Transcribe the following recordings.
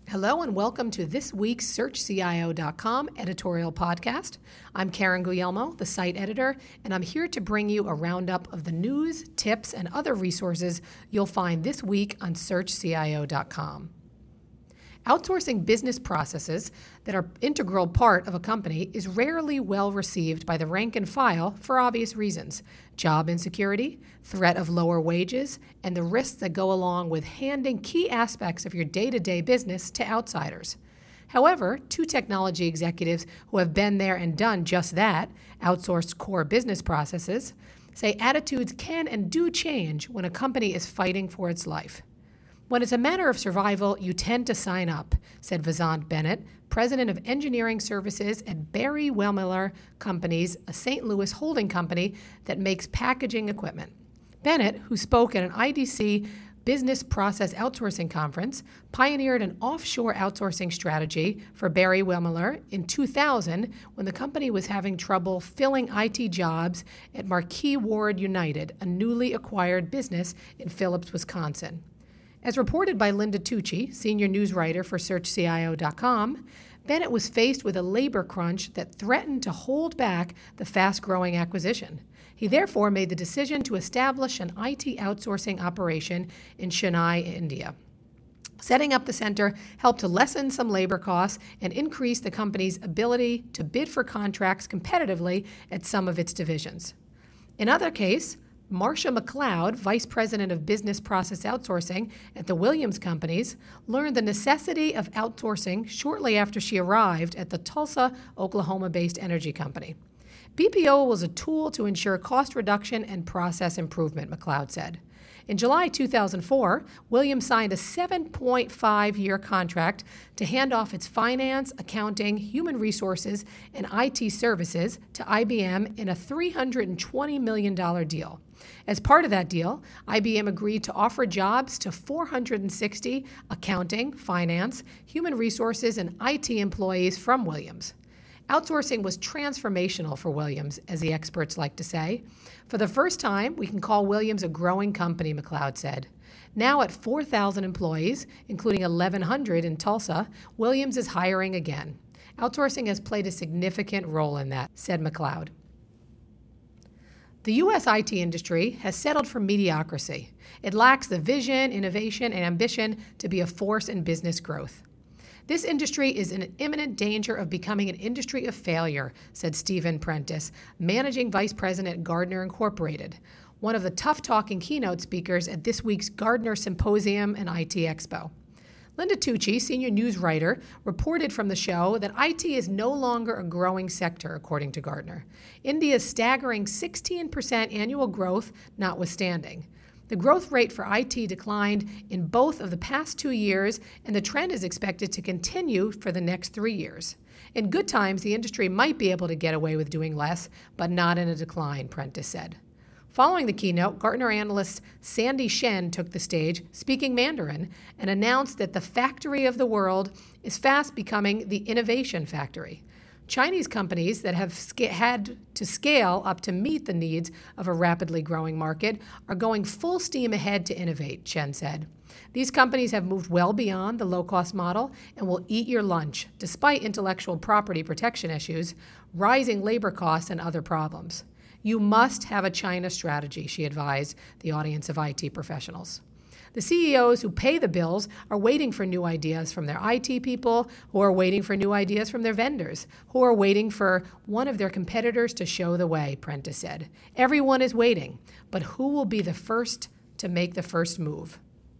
Hello and welcome to this week's SearchCIO.com editorial podcast. I'm Karen Guglielmo, the site editor, and I'm here to bring you a roundup of the news, tips, and other resources you'll find this week on SearchCIO.com. Outsourcing business processes that are integral part of a company is rarely well received by the rank and file for obvious reasons: job insecurity, threat of lower wages, and the risks that go along with handing key aspects of your day-to-day business to outsiders. However, two technology executives who have been there and done just that, outsourced core business processes, say attitudes can and do change when a company is fighting for its life. When it's a matter of survival, you tend to sign up, said Vasant Bennett, president of engineering services at Barry Wehmiller Companies, a St. Louis holding company that makes packaging equipment. Bennett, who spoke at an IDC Business Process Outsourcing Conference, pioneered an offshore outsourcing strategy for Barry Wehmiller in 2000 when the company was having trouble filling IT jobs at Marquis Ward United, a newly acquired business in Phillips, Wisconsin. As reported by Linda Tucci, senior news writer for SearchCIO.com, Bennett was faced with a labor crunch that threatened to hold back the fast-growing acquisition. He therefore made the decision to establish an IT outsourcing operation in Chennai, India. Setting up the center helped to lessen some labor costs and increase the company's ability to bid for contracts competitively at some of its divisions. In other case, Marcia McLeod, vice president of business process outsourcing at the Williams Companies, learned the necessity of outsourcing shortly after she arrived at the Tulsa, Oklahoma-based energy company. BPO was a tool to ensure cost reduction and process improvement, McLeod said. In July 2004, Williams signed a 7.5-year contract to hand off its finance, accounting, human resources, and IT services to IBM in a $320 million deal. As part of that deal, IBM agreed to offer jobs to 460 accounting, finance, human resources, and IT employees from Williams. Outsourcing was transformational for Williams, as the experts like to say. For the first time, we can call Williams a growing company, McLeod said. Now at 4,000 employees, including 1,100 in Tulsa, Williams is hiring again. Outsourcing has played a significant role in that, said McLeod. The U.S. IT industry has settled for mediocrity. It lacks the vision, innovation, and ambition to be a force in business growth. This industry is in imminent danger of becoming an industry of failure, said Stephen Prentice, managing vice president at Gartner Incorporated, one of the tough-talking keynote speakers at this week's Gartner Symposium and IT Expo. Linda Tucci, senior news writer, reported from the show that IT is no longer a growing sector, according to Gartner. India's staggering 16% annual growth notwithstanding. The growth rate for IT declined in both of the past 2 years, and the trend is expected to continue for the next 3 years. In good times, the industry might be able to get away with doing less, but not in a decline, Prentice said. Following the keynote, Gartner analyst Sandy Shen took the stage, speaking Mandarin, and announced that the factory of the world is fast becoming the innovation factory. Chinese companies that have had to scale up to meet the needs of a rapidly growing market are going full steam ahead to innovate, Chen said. These companies have moved well beyond the low-cost model and will eat your lunch, despite intellectual property protection issues, rising labor costs, and other problems. You must have a China strategy, she advised the audience of IT professionals. The CEOs who pay the bills are waiting for new ideas from their IT people, who are waiting for new ideas from their vendors, who are waiting for one of their competitors to show the way, Prentice said. Everyone is waiting, but who will be the first to make the first move?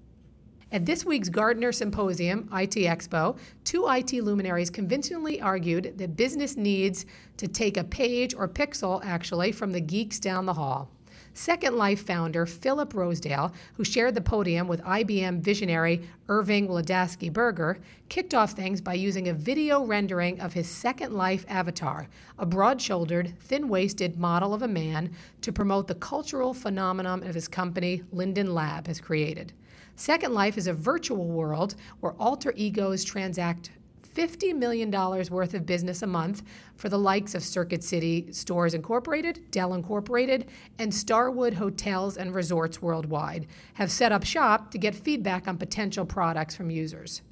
At this week's Gartner Symposium, IT Expo, two IT luminaries convincingly argued that business needs to take a page or pixel, actually, from the geeks down the hall. Second Life founder Philip Rosedale, who shared the podium with IBM visionary Irving Wladasky Berger, kicked off things by using a video rendering of his Second Life avatar, a broad-shouldered, thin-waisted model of a man, to promote the cultural phenomenon of his company, Linden Lab, has created. Second Life is a virtual world where alter egos transact $50 million worth of business a month for the likes of Circuit City Stores Incorporated, Dell Incorporated, and Starwood Hotels and Resorts Worldwide have set up shop to get feedback on potential products from users.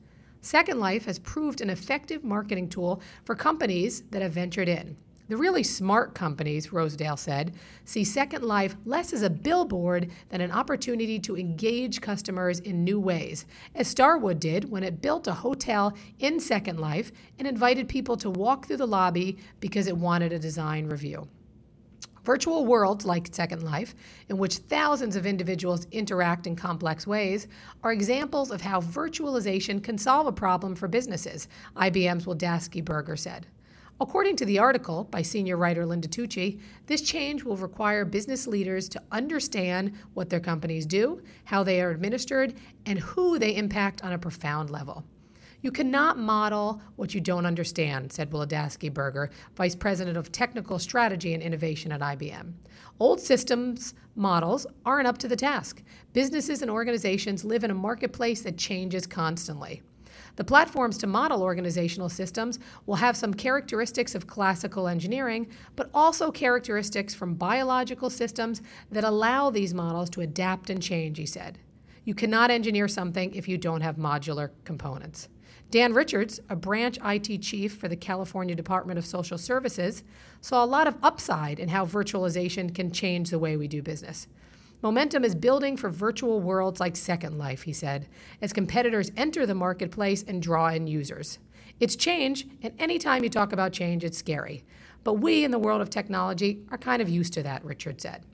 Second Life has proved an effective marketing tool for companies that have ventured in. The really smart companies, Rosedale said, see Second Life less as a billboard than an opportunity to engage customers in new ways, as Starwood did when it built a hotel in Second Life and invited people to walk through the lobby because it wanted a design review. Virtual worlds like Second Life, in which thousands of individuals interact in complex ways, are examples of how virtualization can solve a problem for businesses, IBM's Wildavsky Berger said. According to the article by senior writer Linda Tucci, this change will require business leaders to understand what their companies do, how they are administered, and who they impact on a profound level. You cannot model what you don't understand, said Wildavsky Berger, Vice President of Technical Strategy and Innovation at IBM. Old systems models aren't up to the task. Businesses and organizations live in a marketplace that changes constantly. The platforms to model organizational systems will have some characteristics of classical engineering, but also characteristics from biological systems that allow these models to adapt and change, he said. You cannot engineer something if you don't have modular components. Dan Richards, a branch IT chief for the California Department of Social Services, saw a lot of upside in how virtualization can change the way we do business. Momentum is building for virtual worlds like Second Life, he said, as competitors enter the marketplace and draw in users. It's change, and anytime you talk about change, it's scary. But we in the world of technology are kind of used to that, Richard said.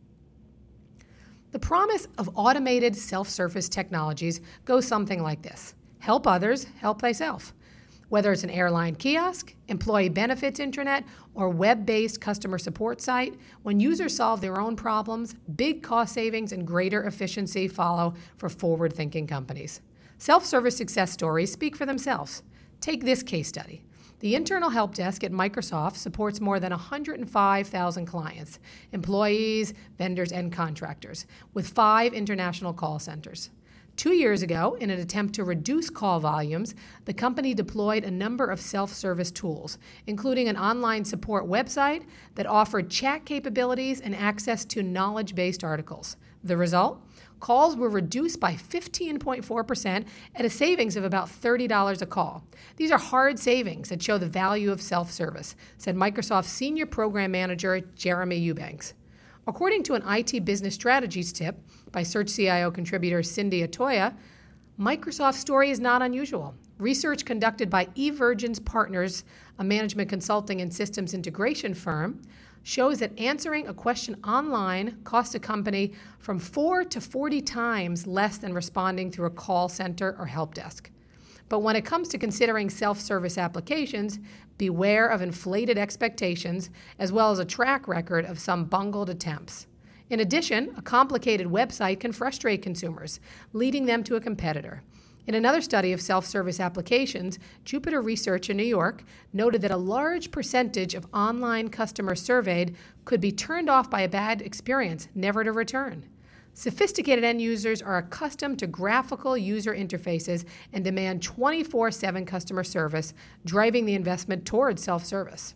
The promise of automated self-service technologies goes something like this. Help others, help thyself. Whether it's an airline kiosk, employee benefits intranet, or web-based customer support site, when users solve their own problems, big cost savings and greater efficiency follow for forward-thinking companies. Self-service success stories speak for themselves. Take this case study. The internal help desk at Microsoft supports more than 105,000 clients, employees, vendors, and contractors, with 5 international call centers. 2 years ago, in an attempt to reduce call volumes, the company deployed a number of self-service tools, including an online support website that offered chat capabilities and access to knowledge-based articles. The result? Calls were reduced by 15.4% at a savings of about $30 a call. These are hard savings that show the value of self-service, said Microsoft's Senior Program Manager Jeremy Eubanks. According to an IT business strategies tip by Search CIO contributor Cindy Atoya, Microsoft's story is not unusual. Research conducted by eVergence Partners, a management consulting and systems integration firm, shows that answering a question online costs a company from 4 to 40 times less than responding through a call center or help desk. But when it comes to considering self-service applications, beware of inflated expectations, as well as a track record of some bungled attempts. In addition, a complicated website can frustrate consumers, leading them to a competitor. In another study of self-service applications, Jupiter Research in New York noted that a large percentage of online customers surveyed could be turned off by a bad experience, never to return. Sophisticated end users are accustomed to graphical user interfaces and demand 24/7 customer service, driving the investment towards self-service.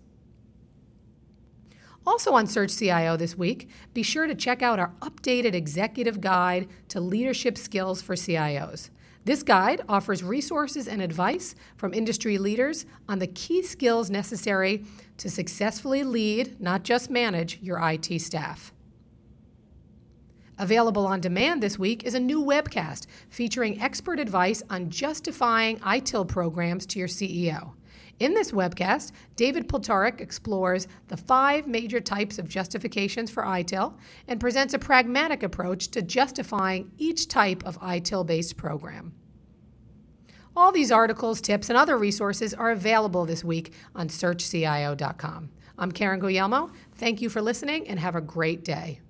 Also on Search CIO this week, be sure to check out our updated executive guide to leadership skills for CIOs. This guide offers resources and advice from industry leaders on the key skills necessary to successfully lead, not just manage, your IT staff. Available on demand this week is a new webcast featuring expert advice on justifying ITIL programs to your CEO. In this webcast, David Poltorek explores the 5 major types of justifications for ITIL and presents a pragmatic approach to justifying each type of ITIL-based program. All these articles, tips, and other resources are available this week on SearchCIO.com. I'm Karen Guglielmo. Thank you for listening and have a great day.